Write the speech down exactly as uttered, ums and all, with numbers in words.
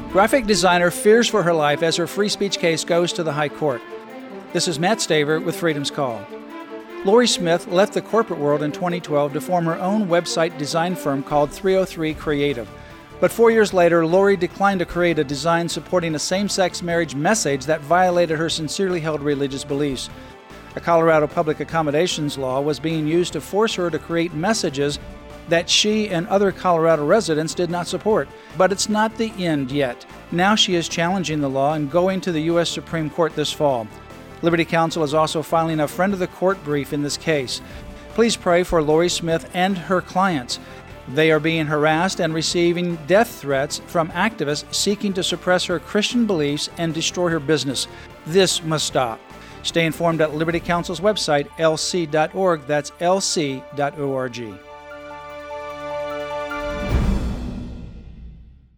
Graphic designer fears for her life as her free speech case goes to the High Court. This is Matt Staver with Freedom's Call. Lorie Smith left the corporate world in twenty twelve to form her own website design firm called three oh three Creative. But four years later, Lorie declined to create a design supporting a same-sex marriage message that violated her sincerely held religious beliefs. A Colorado public accommodations law was being used to force her to create messages that she and other Colorado residents did not support. But it's not the end yet. Now she is challenging the law and going to the U S Supreme Court this fall. Liberty Counsel is also filing a friend of the court brief in this case. Please pray for Lorie Smith and her clients. They are being harassed and receiving death threats from activists seeking to suppress her Christian beliefs and destroy her business. This must stop. Stay informed at Liberty Counsel's website, L C dot org. That's L C dot org.